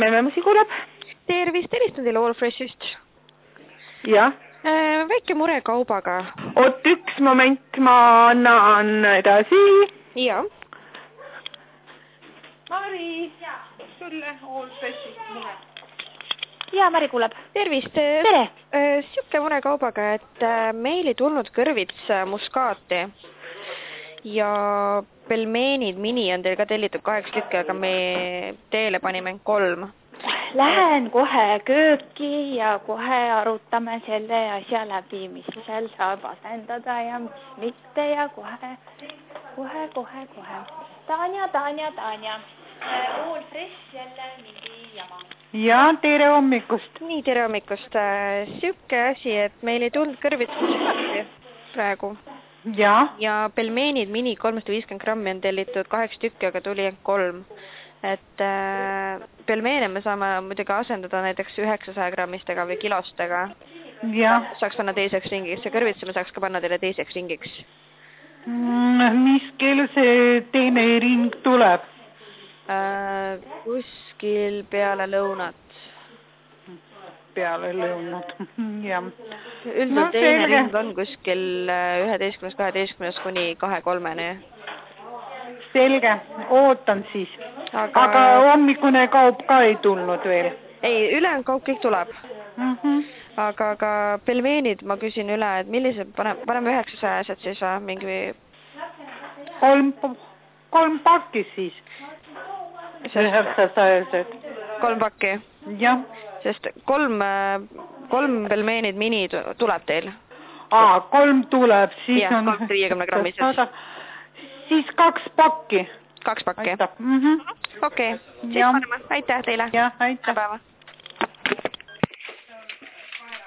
Mememasi kuuleb. Tervist, helistan teile Allfreshist. Jah. Väike mure kaubaga. Oot, üks moment, ma annan edasi. Ja. Mari, sulle Allfreshist mure. Ja, Mari kuuleb. Tervist. Tere. Siuke mure kaubaga, et meil ei tulnud kõrvits muskaati. Ja pelmeenid mini on teil ka tellitud 8 tükki, aga me teele panime 3. Lähen kohe kööki ja kohe arutame selle asja läbi, mis seal saab asendada ja mis mitte ja kohe. Tanja. Allfresh jälle mingi jama. Ja, tere hommikust. Nii, tere hommikust. Siuke asi, et meil ei tulnud kõrvits muskaati praegu. Ja pelmeenid mini 350 grammi on tellitud 8 tükki, aga tuli 3. Et pelmeene me saame muidugi asendada näiteks 900 grammistega või kilostega. Ja. Saaks panna teiseks ringiks ja kõrvitsi me saaks ka panna teile teiseks ringiks. Mis kell see teine ring tuleb? Kuskil peale lõunat. Peale lõunat, jah. Üldiselt teine ring on kuskil 11-12 kuni 2-3-ni. Selge, ootan siis. Aga hommikune kaup ka ei tulnud veel? Ei, ülejäänud kaup kõik tuleb. Aga pelmeenid ma küsin üle, et millised paneme 900 siis või mingi... 3 pakki siis. 900. 3 pakki? Jah. Sest 3 pelmeenid mini tuleb teil. 3 tuleb, siis on... 350 grammised. Siis 2 pakki. 2 pakki? Aitäh. Okei, siis paneme. Aitäh teile. Jah, aitäh. Päeva.